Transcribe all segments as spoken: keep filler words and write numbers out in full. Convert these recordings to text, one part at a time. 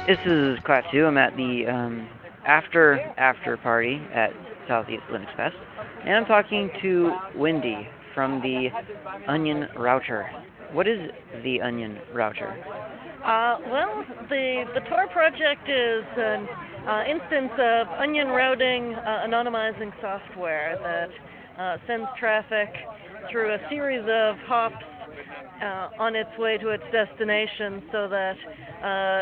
This is class two. I'm at the um, after after party at Southeast Linux Fest, and I'm talking to Wendy from the Onion Router. What is the Onion Router? Uh, well, the the Tor project is an uh, instance of onion routing, uh, anonymizing software that uh, sends traffic through a series of hops uh, on its way to its destination, so that uh,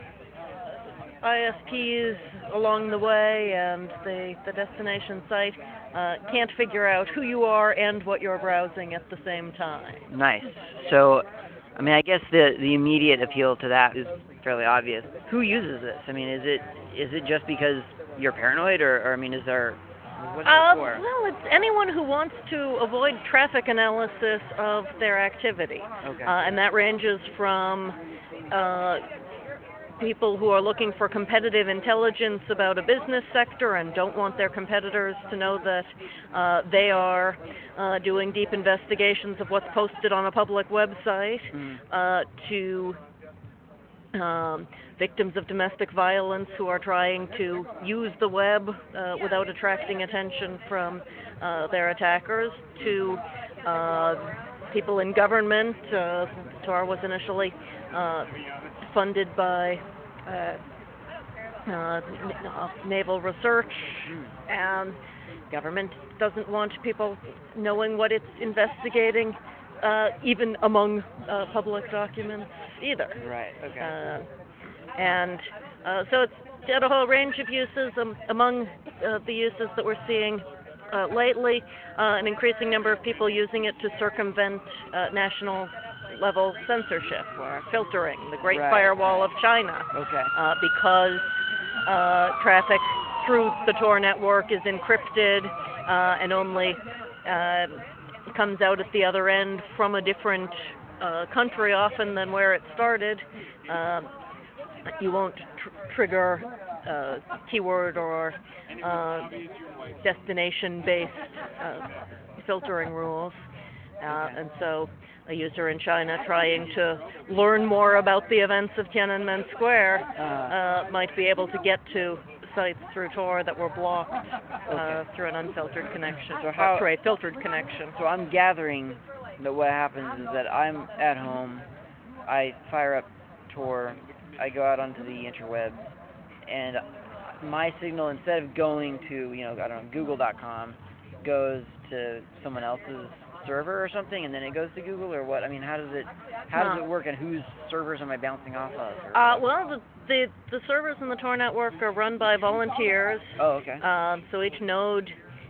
I S Ps along the way and the the destination site uh, can't figure out who you are and what you're browsing at the same time. Nice. So, I mean, I guess the the immediate appeal to that is fairly obvious. Who uses this? I mean, is it is it just because you're paranoid, or, or I mean, is there what's Uh, it for? well, it's anyone who wants to avoid traffic analysis of their activity, Okay. uh, and that ranges from uh, people who are looking for competitive intelligence about a business sector and don't want their competitors to know that uh, they are uh, doing deep investigations of what's posted on a public website, Mm. uh, to um, victims of domestic violence who are trying to use the web uh, without attracting attention from uh, their attackers, to uh, people in government. Uh, Tor was initially uh, funded by uh, uh, naval research, and government doesn't want people knowing what it's investigating, uh, even among uh, public documents either. Right. Okay. Uh, and uh, so it's got a whole range of uses. Um, among uh, the uses that we're seeing uh, lately, uh, an increasing number of people using it to circumvent uh, national level censorship or filtering, the Great Right, Firewall right. of China, Okay. uh, because uh, traffic through the Tor network is encrypted uh, and only uh, comes out at the other end from a different uh, country often than where it started. Uh, you won't tr- trigger uh, keyword or uh, destination-based uh, filtering rules. Uh, and so a user in China trying to learn more about the events of Tiananmen Square uh, might be able to get to sites through Tor that were blocked uh, Okay. through an unfiltered connection, So how- uh, through a filtered connection. So I'm gathering that what happens is that I'm at home, I fire up Tor, I go out onto the interwebs, and my signal, instead of going to, you know, I don't know, google dot com, goes to someone else's server or something, and then it goes to Google, or what? I mean, how does it how does Huh. it work, and whose servers am I bouncing off of? Or Uh, what? well, the, the the servers in the Tor network are run by volunteers. Oh, okay. Um, so each node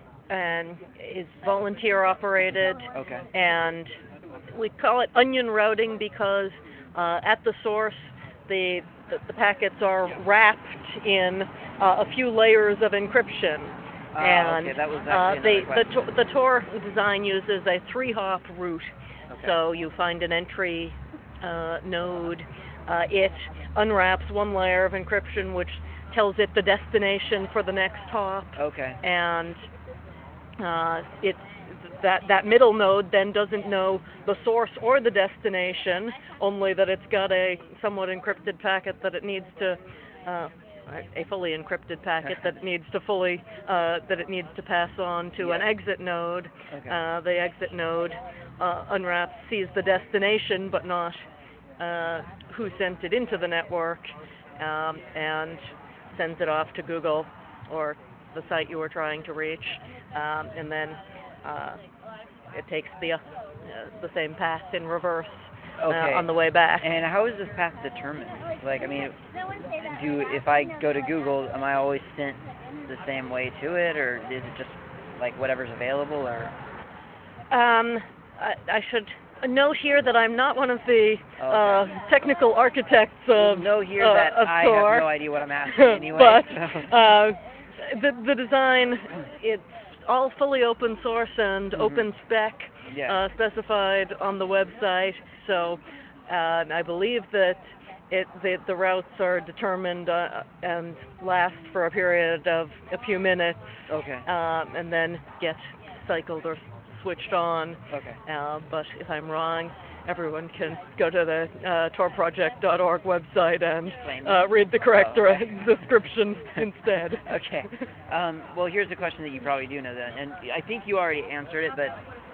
and is volunteer operated, Okay. and we call it onion routing because uh, at the source the, the the packets are wrapped in uh, a few layers of encryption. Ah, and okay, that was uh, actually the, another the, question. Tor- the Tor design uses a three-hop route. Okay. So you find an entry uh, node, uh, it unwraps one layer of encryption which tells it the destination for the next hop, Okay. and uh, it's that that middle node then doesn't know the source or the destination, only that it's got a somewhat encrypted packet that it needs to uh, a fully encrypted packet that it needs to fully uh, that it needs to pass on to Yeah. an exit node. Okay. Uh, the exit node uh, unwraps, sees the destination, but not uh, who sent it into the network, um, and sends it off to Google or the site you were trying to reach, um, and then uh, it takes the uh, the same path in reverse uh, Okay. on the way back. And how is this path determined? Like, I mean, do if I go to Google, am I always sent the same way to it, or is it just like whatever's available, or? Um, I, I should note here that I'm not one of the Okay. uh, technical architects Well, of know here uh, that of I Tor. have no idea what I'm asking anyway. but so. uh, the the design, it's all fully open source and Mhm. open spec, Yeah. uh, specified on the website. So uh, I believe that it the, the routes are determined uh, and last for a period of a few minutes, Okay. um, and then get cycled or switched on. Okay. Uh, but if I'm wrong, everyone can go to the uh, tor project dot org website and Explain. uh, read the correct Oh, okay. description instead. Okay. Um, well, here's a question that you probably do know then, and I think you already answered it, but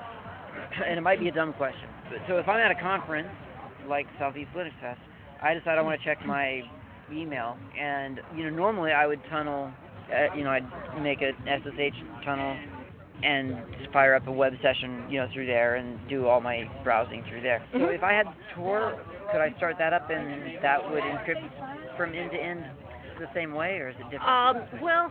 and it might be a dumb question. But, so if I'm at a conference like Southeast Linux Fest, I decide I want to check my email, and you know normally I would tunnel, uh, you know I'd make an S S H tunnel and just fire up a web session, you know, through there and do all my browsing through there. So Mhm. if I had Tor, could I start that up and that would encrypt from end to end the same way, or is it different? Um, well,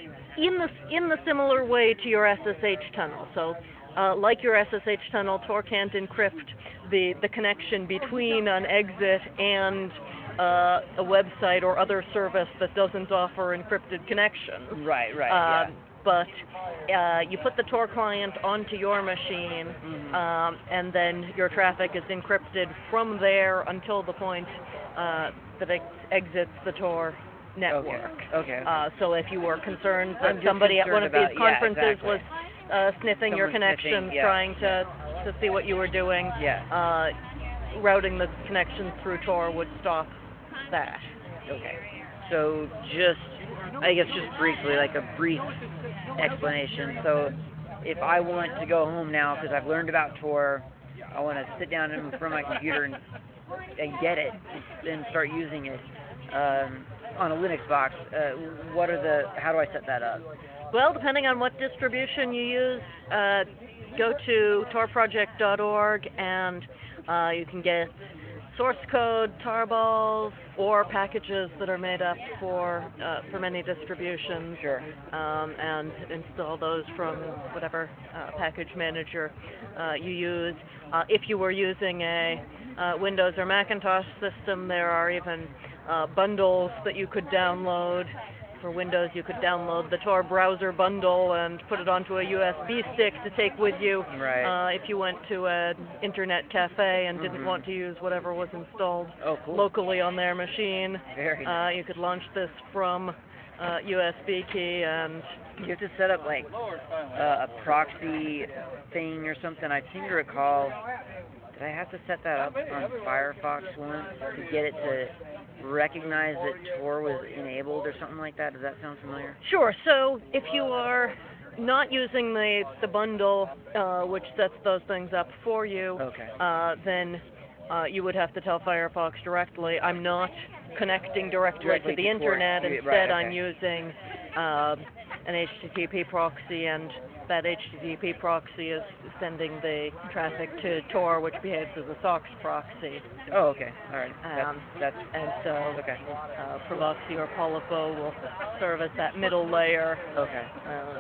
in the in the similar way to your S S H tunnel. So, uh, like your S S H tunnel, Tor can't encrypt the the connection between an exit and uh, a website or other service that doesn't offer encrypted connections. Right, right, Um, yeah. But uh, you put the Tor client onto your machine, Mhm. um, and then your traffic is encrypted from there until the point uh, that it exits the Tor network. Okay. Okay. Uh, so if you were concerned I'm that just somebody at one concerned of these about- yeah, conferences exactly. was uh, sniffing your Someone connections, sniffing, yeah, trying to to see what you were doing, Yeah. uh, routing the connections through Tor would stop that. Okay. So just, I guess just briefly, like a brief explanation. So if I want to go home now because I've learned about Tor, I want to sit down in front of my computer and, and get it and start using it um, on a Linux box. Uh, what are the? How do I set that up? Well, depending on what distribution you use, uh, go to tor project dot org and uh, you can get source code, tarballs, or packages that are made up for uh, for many distributions. Sure. Um, and install those from whatever uh, package manager uh, you use. Uh, if you were using a uh, Windows or Macintosh system, there are even uh, bundles that you could download. For Windows, you could download the Tor browser bundle and put it onto a U S B stick to take with you. Right. Uh, if you went to an internet cafe and didn't Mhm. want to use whatever was installed Oh, cool. locally on their machine, Very uh, nice. you could launch this from uh, U S B key and You have to set up like uh, a proxy thing or something. I seem to recall. Did I have to set that up on Firefox once to get it to recognize that Tor was enabled or something like that? Does that sound familiar? Sure. So if you are not using the the bundle, uh, which sets those things up for you, Okay. uh, then uh, you would have to tell Firefox directly, I'm not connecting directly, Directly to the to Tor. internet. Right, Instead, okay. I'm using uh, an H T T P proxy, and that H T T P proxy is sending the traffic to Tor, which behaves as a SOX proxy. Oh, okay. All right. Um, That's, that's and so okay. uh, Provoxy or Polyfo will serve as that middle layer. Okay. Uh,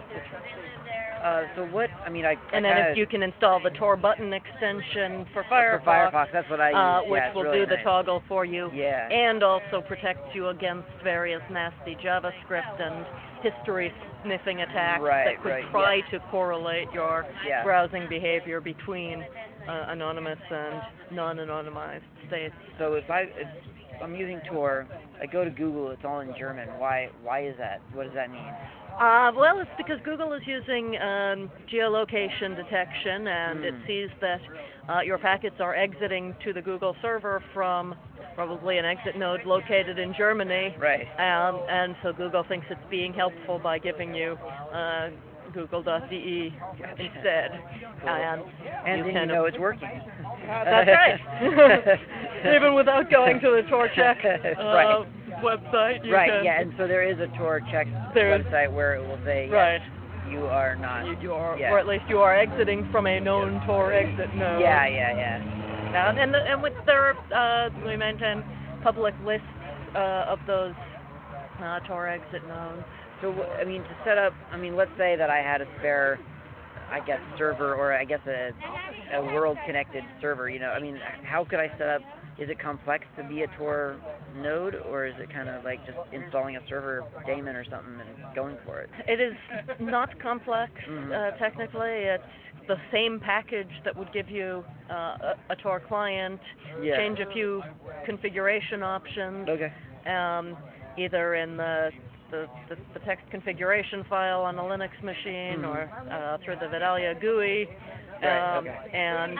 Uh, so what? I mean, I. and I then kinda, if you can install the Tor button extension for Firefox, for Firefox, that's what I use. uh, Yeah, which it's will really do the nice. toggle for you, Yeah. and also protects you against various nasty JavaScript and history sniffing attacks Right, that could right, try yeah. to correlate your Yeah. browsing behavior between uh, anonymous and non-anonymized states. So if I if I'm using Tor, I go to Google, it's all in German. Why why is that? What does that mean? Uh, well, it's because Google is using um, geolocation detection, and it Mm. sees that uh, your packets are exiting to the Google server from probably an exit node located in Germany. Right. Um, and so Google thinks it's being helpful by giving you uh, google dot d e Gotcha. instead. Cool. And, And you then can you know it's working. That's right. Even without going to the TorCheck uh, Right. website, you Right, can. yeah, and so there is a Tor check There's- website where it will say, yes, Right. you are not. You, you are, yeah. or at least you are exiting from a known Tor exit node. Yeah, yeah, yeah. And and, the, and with there, uh, we maintain public lists uh, of those uh, Tor exit nodes. So, I mean, to set up, I mean, let's say that I had a spare, I guess, server, or I guess a, a world-connected server, you know, I mean, how could I set up, is it complex to be a Tor node, or is it kind of like just installing a server daemon or something and going for it? It is not complex, Mhm. uh, technically. It's the same package that would give you uh, a, a Tor client, Yeah. change a few configuration options, Okay. um, either in the The, the, the text configuration file on a Linux machine, Mhm. or uh, through the Vidalia G U I, Right, um, okay. and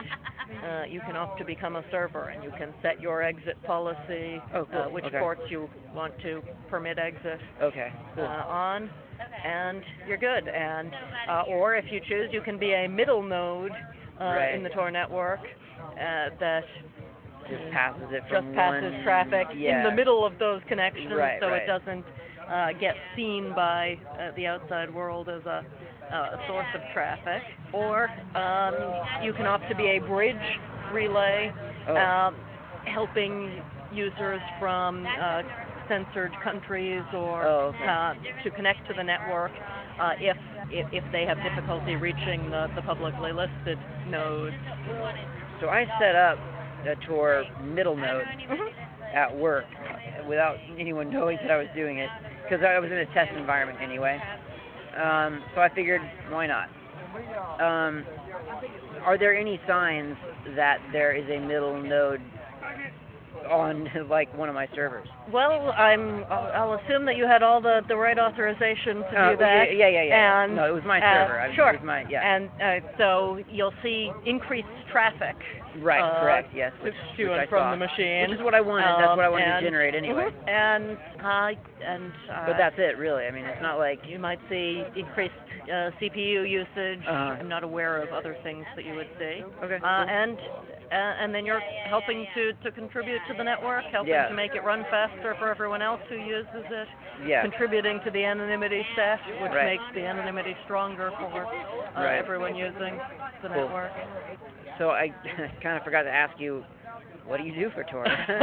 uh, you can opt to become a server, and you can set your exit policy, Oh, cool. uh, which okay. ports you want to permit exit Okay, cool. uh, on, and you're good. And uh, or if you choose, you can be a middle node uh, right. in the Tor network uh, that just passes it just from passes one, traffic yeah. in the middle of those connections, right, so right. it doesn't uh, get seen by uh, the outside world as a, uh, a source of traffic. Or um, you can opt to be a bridge relay, oh. uh, helping users from uh, censored countries or oh, okay. uh, to connect to the network uh, if, if if they have difficulty reaching the, the publicly listed nodes. So I set up a Tor middle node mm-hmm. at work without anyone knowing that I was doing it, because I was in a test environment anyway. Um, so I figured, why not? Um, are there any signs that there is a middle node on like one of my servers? Well, I'm. I'll, I'll assume that you had all the, the right authorization to uh, do that. Yeah, yeah, yeah. And, no, it was my uh, server. I, sure. It was my, yeah. And uh, so you'll see increased traffic. Right. Uh, correct. Yes. Which, to which and I from saw, the machine. Which is what I wanted. Um, that's what I wanted and, to generate anyway. Mm-hmm. And uh, and. Uh, but that's it, really. I mean, it's not like you might see increased uh, C P U usage. Uh-huh. I'm not aware of other things that you would see. Okay. Uh, cool. and uh, and then you're helping to, to contribute to the network, helping yeah. to make it run faster for everyone else who uses it, yeah. contributing to the anonymity set, which right. makes the anonymity stronger for uh, right. everyone using the cool. network. So I kind of forgot to ask you, what do you do for Tor?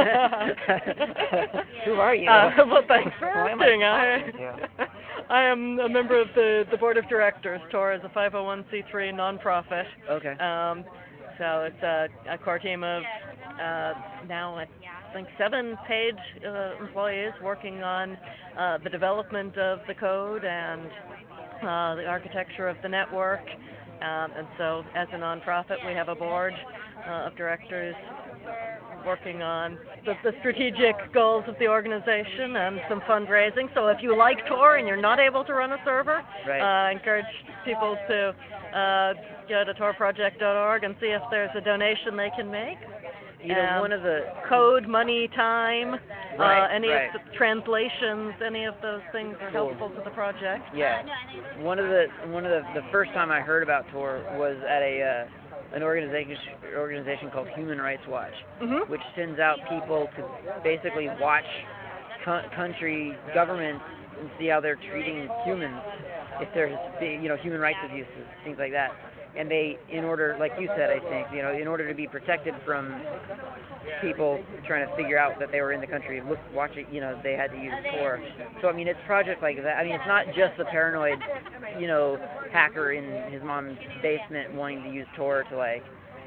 Who are you? Uh, well, thanks for Why asking. am I, I, I am a member of the, the board of directors. Tor is a five oh one c three nonprofit. Okay. Um, so it's a, a core team of uh, now I think seven paid uh, employees working on uh, the development of the code and uh, the architecture of the network. Um, and so as a nonprofit, we have a board uh, of directors working on the, the strategic goals of the organization and some fundraising. So if you like Tor and you're not able to run a server, right. uh, I encourage people to uh, go to tor project dot org and see if there's a donation they can make. You know, um, one of the code, money, time, right, uh, any right. of the translations, any of those things are cool. helpful to the project. Yeah. One of the one of the the first time I heard about Tor was at a uh, an organization organization called Human Rights Watch, mm-hmm. which sends out people to basically watch co- country governments and see how they're treating humans, if there's you know human rights abuses, things like that. And they, in order, like you said, I think, you know, in order to be protected from people trying to figure out that they were in the country, look, watch it, you know, they had to use Tor. So, I mean, it's projects like that. I mean, it's not just the paranoid, you know, hacker in his mom's basement wanting to use Tor to, like,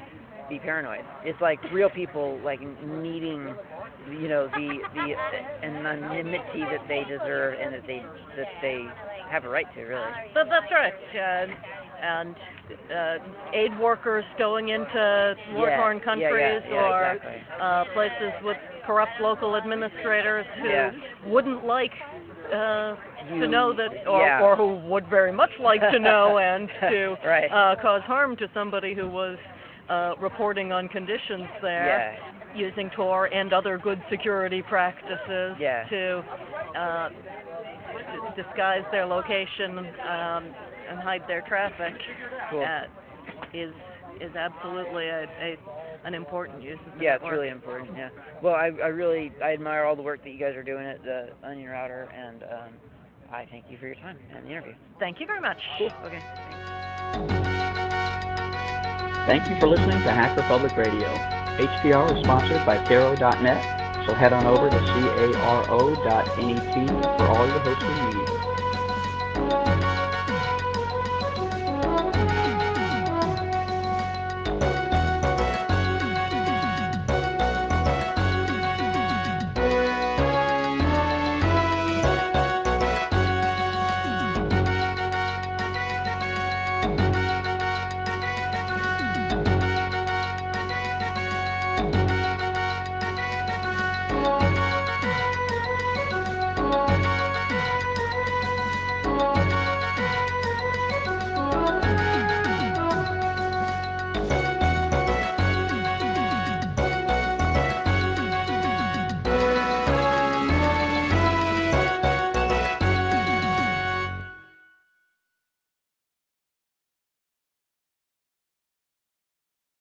be paranoid. It's like real people, like, needing, you know, the the anonymity that they deserve and that they that they have a right to, really. But that's right. Uh, and uh, aid workers going into war-torn yeah, countries yeah, yeah, yeah, or exactly. uh, places with corrupt local administrators who yeah. wouldn't like uh, you, to know that, or, yeah. or who would very much like to know and to right. uh, cause harm to somebody who was uh, reporting on conditions there, yeah. using Tor and other good security practices yeah. to uh, disguise their location um, and hide their traffic. Cool. uh, is is absolutely a, a an important use of the yeah, network. it's really important. Yeah. Well, I I really I admire all the work that you guys are doing at the Onion Router, and um, I thank you for your time and the interview. Thank you very much. Cool. Okay. Thank you for listening to Hacker Public Radio. H P R is sponsored by Caro dot net, so head on over to caro dot net for all your hosting needs.